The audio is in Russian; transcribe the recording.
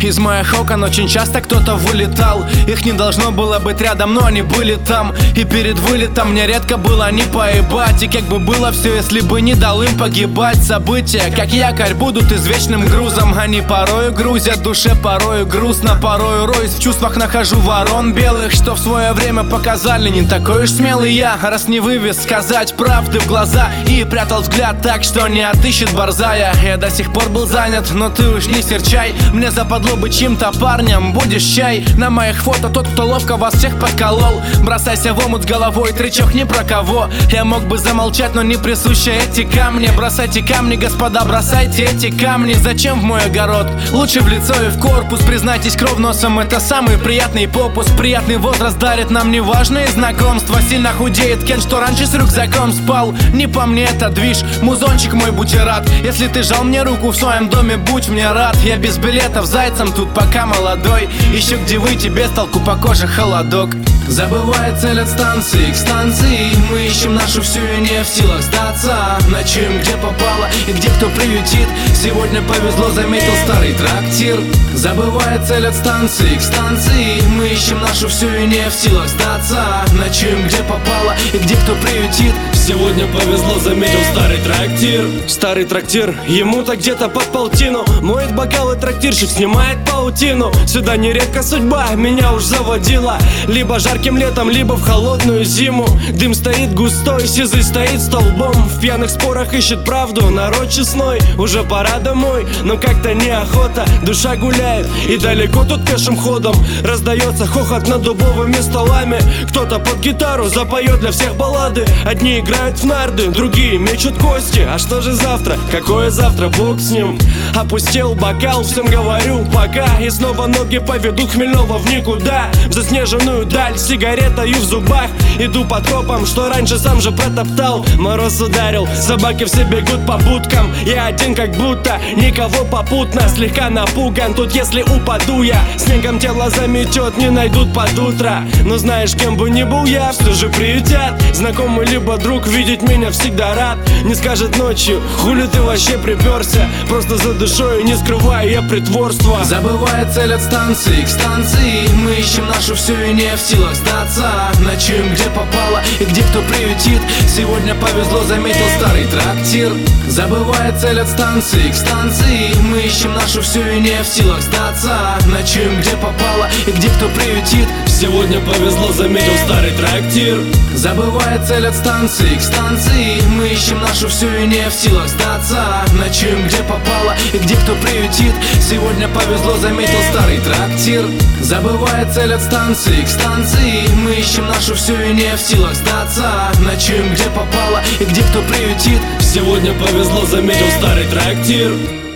Из моих окон очень часто кто-то вылетал. Их не должно было быть рядом, но они были там. И перед вылетом мне редко было не поебать. И как бы было все, если бы не дал им погибать. События, как якорь, будут извечным грузом. Они порою грузят душе, порою грустно, порою роюсь в чувствах, нахожу ворон белых, что в свое время показали не такой уж смелый я, раз не вывез сказать правды в глаза и прятал взгляд так, что не отыщет борзая. Я до сих пор был занят, но ты уж не серчай. Мне западло быть чьим-то парнем, будешь чай. На моих фото тот, кто ловко вас всех подколол. Бросайся в омут с головой, тречок не про кого. Я мог бы замолчать, но не присуща этика мне. Бросайте камни, господа, бросайте эти камни. Зачем в мой огород? Лучше в лицо и в корпус. Признайтесь, кровь носом — это самый приятный попуск. Приятный возраст дарит нам неважные знакомства. Сильно худеет Кен, что раньше с рюкзаком спал. Не по мне это движ, музончик мой, будь и рад. Если ты жал мне руку в своем доме, будь мне рад. Я без билетов зайцем тут пока молодой. Ищу где выйти без толку, по коже холодок. Забывая цель от станции к станции, мы ищем нашу всю и не в силах сдаться. Ночуем где попало и где кто приютит. Сегодня повезло, заметил старый трактир. Забывая цель от станции к станции, мы ищем нашу всю и не в силах сдаться. Ночуем где попало и где кто приютит. Сегодня повезло, заметил старый трактир. Старый трактир, ему-то где-то под полтину. Моет бокалы трактирщик, снимает паутину. Сюда нередко судьба меня уж заводила. Либо жарким летом, либо в холодную зиму. Дым стоит густой, сизый стоит столбом. В пьяных спорах ищет правду народ честной. Уже пора домой, но как-то неохота. Душа гуляет и далеко тут пешим ходом. Раздается хохот над дубовыми столами. Кто-то под гитару запоет для всех баллады. Одни играют в нарды, другие мечут кости. А что же завтра? Какое завтра? Бог с ним. Опустел бокал, всем говорю пока. И снова ноги поведут Хмельного в никуда. В заснеженную даль, с сигаретою в зубах. Иду по тропам, что раньше сам же протоптал. Мороз ударил, собаки все бегут по будкам. Я один как будто, никого попутно. Слегка напуган, тут если упаду я, снегом тело заметет, не найдут под утро. Но знаешь, кем бы ни был я, все же приютят. Знакомый либо друг видеть меня всегда рад. Не скажет ночью, хули ты вообще приперся. Просто за душой не скрываю я притворства. Забывая цель от станции к станции, мы ищем нашу всю и не в силах сдаться. Ночуем где попало и где кто приютит. Сегодня повезло, заметил старый трактир. Забывая цель от станции к станции, мы ищем нашу всю и не в силах сдаться. Ночуем где попало и где кто приютит. Сегодня повезло, заметил старый трактир. Забывая цель от станции к станции, мы ищем нашу всю и не в силах сдаться. Ночуем где попало и где кто приютит. Сегодня повезло, заметил старый трактир. Забывая цель от станции к станции, мы ищем нашу всю и не в силах сдаться. Ночуем где попало и где кто приютит. Сегодня повезло, заметил старый трактир.